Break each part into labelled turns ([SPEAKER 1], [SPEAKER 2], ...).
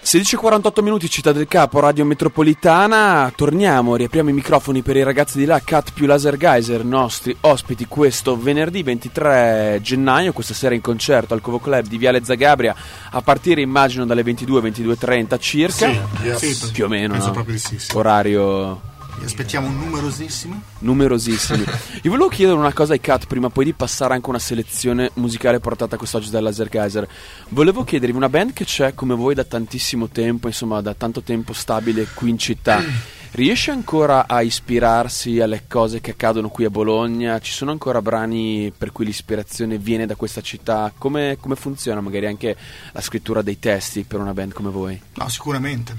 [SPEAKER 1] 16:48 minuti, Città del Capo, Radio Metropolitana. Torniamo, riapriamo i microfoni per i ragazzi di là, Cat più Laser Geyser, nostri ospiti questo venerdì 23 gennaio, questa sera in concerto al Covo Club di Viale Zagabria, a partire immagino dalle 22:30 circa.
[SPEAKER 2] Sì,
[SPEAKER 1] più o meno,
[SPEAKER 2] penso
[SPEAKER 1] no?
[SPEAKER 2] proprio di sì.
[SPEAKER 1] Orario...
[SPEAKER 2] Vi aspettiamo numerosissimi.
[SPEAKER 1] Io volevo chiedere una cosa ai Cat prima poi di passare anche una selezione musicale portata quest'oggi dal Laser Geyser. Volevo chiedervi, una band che c'è come voi da tantissimo tempo, insomma da tanto tempo stabile qui in città, riesce ancora a ispirarsi alle cose che accadono qui a Bologna? Ci sono ancora brani per cui l'ispirazione viene da questa città? Come funziona magari anche la scrittura dei testi per una band come voi?
[SPEAKER 2] No, sicuramente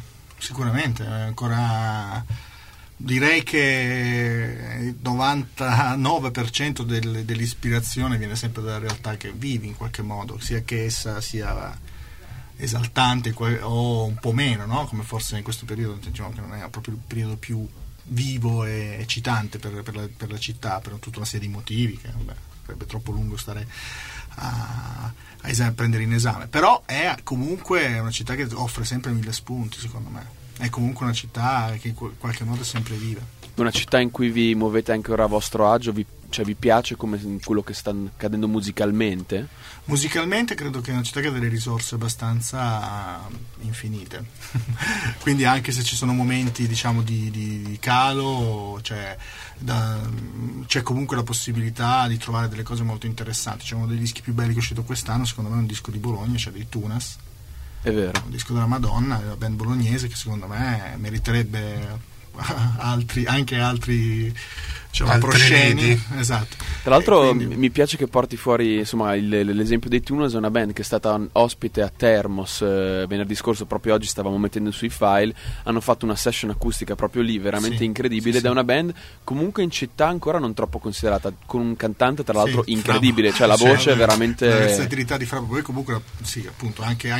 [SPEAKER 2] ancora. Direi che il 99% dell'ispirazione viene sempre dalla realtà che vivi in qualche modo, sia che essa sia esaltante o un po' meno, no? Come forse in questo periodo, diciamo che non è proprio il periodo più vivo e eccitante per la città, per tutta una serie di motivi che sarebbe troppo lungo stare a prendere in esame, però è comunque una città che offre sempre 1000 spunti, secondo me. È comunque una città che in qualche modo è sempre viva.
[SPEAKER 1] Una città in cui vi muovete anche ora a vostro agio, vi piace come quello che sta accadendo musicalmente?
[SPEAKER 2] Musicalmente credo che è una città che ha delle risorse abbastanza infinite. Quindi anche se ci sono momenti, diciamo, di calo, c'è comunque la possibilità di trovare delle cose molto interessanti. C'è uno dei dischi più belli che è uscito quest'anno, secondo me è un disco di Bologna, cioè dei Tunas.
[SPEAKER 1] È vero.
[SPEAKER 2] Un disco della Madonna, la band bolognese, che secondo me meriterebbe anche altri prosceni. Esatto.
[SPEAKER 1] Tra l'altro mi piace che porti fuori, insomma, l'esempio dei Tunas. È una band che è stata ospite a Termos venerdì scorso, proprio oggi stavamo mettendo sui file. Hanno fatto una session acustica proprio lì, veramente incredibile. Ed è una band comunque in città ancora non troppo considerata, con un cantante tra l'altro incredibile, cioè la voce è veramente...
[SPEAKER 2] La versatilità di Frabo, poi comunque appunto anche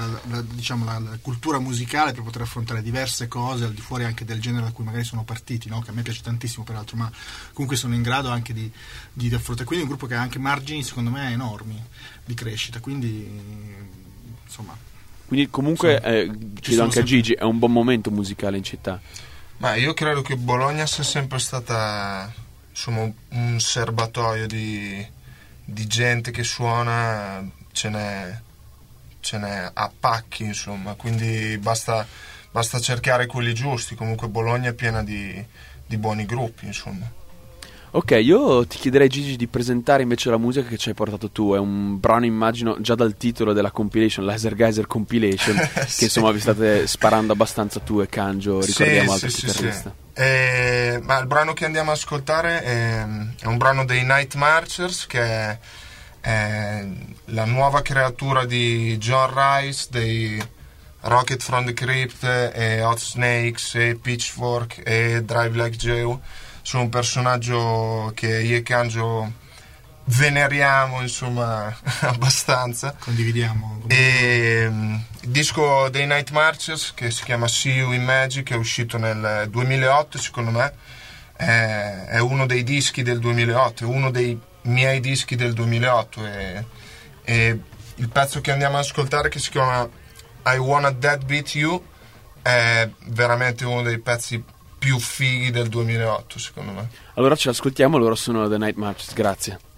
[SPEAKER 2] la cultura musicale per poter affrontare diverse cose al di fuori anche del genere da cui magari sono partiti, no? Che a me piace tantissimo peraltro, ma comunque sono in grado anche di affrontare, quindi è un gruppo che ha anche margini secondo me enormi di crescita, quindi insomma.
[SPEAKER 1] Quindi comunque chiedo anche a Gigi, è un buon momento musicale in città?
[SPEAKER 3] Ma io credo che Bologna sia sempre stata, insomma, un serbatoio di gente che suona, ce n'è a pacchi, insomma, quindi basta cercare quelli giusti. Comunque Bologna è piena di buoni gruppi, insomma.
[SPEAKER 1] Ok, io ti chiederei, Gigi, di presentare invece la musica che ci hai portato tu. È un brano, immagino, già dal titolo della compilation, Laser Geyser Compilation, che insomma vi state sparando abbastanza tu e Cangio, ricordiamo, altro chitarrista.
[SPEAKER 3] Ma il brano che andiamo ad ascoltare è un brano dei Night Marchers, che è la nuova creatura di John Rice, dei Rocket from the Crypt e Hot Snakes e Pitchfork e Drive Like Joe. Sono un personaggio che io e Cangio veneriamo, insomma, abbastanza.
[SPEAKER 2] Condividiamo.
[SPEAKER 3] E il disco dei Night Marchers, che si chiama See You in Magic, è uscito nel 2008, secondo me è uno dei dischi del 2008, è uno dei miei dischi del 2008, e il pezzo che andiamo ad ascoltare, che si chiama I Wanna Deadbeat You, è veramente uno dei pezzi più fighi del 2008, secondo me.
[SPEAKER 1] Allora ce l'ascoltiamo, loro sono The Night Marchers, grazie.